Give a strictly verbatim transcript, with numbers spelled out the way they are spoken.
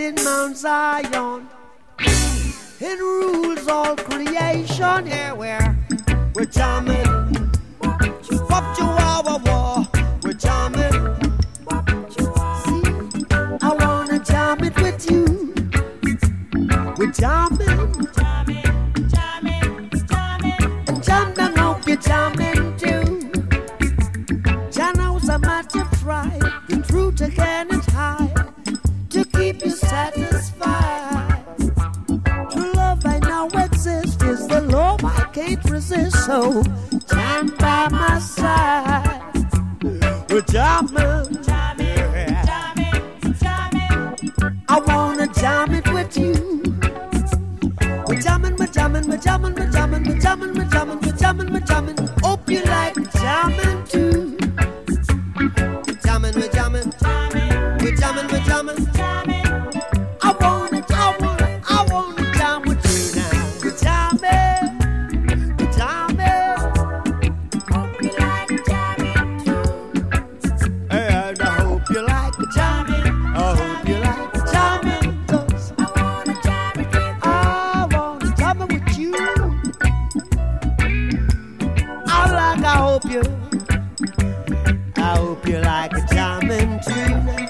in Mount Zion. It rules all creation. Yeah, we're, we're jamming. Wop chihuahua war. We're jamming. See, I wanna jam it with you. We're jamming. Jamming, jamming, jamming. And jam down, hope you're jamming too. Jano's a matter of try. The truth again is high. To keep you satisfied. True love I know exists is the love I can't resist. So jam by my side. We're jamming, Jamming, jamming, jamming. I wanna jam it with you. We're jamming, we're jamming, we're jamming, we're jamming, we're jamming, we're jamming, we're jamming, we're jamming. Hope you like jamming too. We're jamming, we're jamming, we're jamming, we're jamming. I wanna, I wanna, I wanna jam with you now. We're jamming, we're jamming. Hope you like jamming too. And I hope you like jamming. I hope you like jamming. 'Cause I wanna jam it with you. I wanna jam it with you. I like, I hope you, I hope you like jamming too now.